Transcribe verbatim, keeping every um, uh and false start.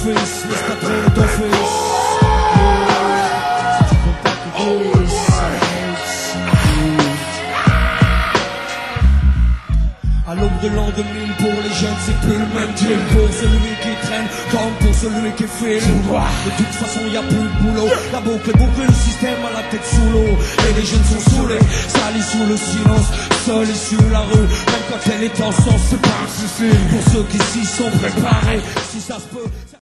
fils, laisse pas traîner ton fils. Si tu veux pas que tu à l'aube de l'an deux mille, pour les jeunes c'est plus le même deal. Pour celui qui traîne comme pour celui qui file. De toute façon y a plus de boulot. La boucle est bouclée, le système à la tête sous l'eau. Et les jeunes sont saoulés, salis sous le silence. Seuls sur la rue, même quand elle est en sens, c'est pas un souci. Pour ceux qui s'y sont préparés, si ça se peut.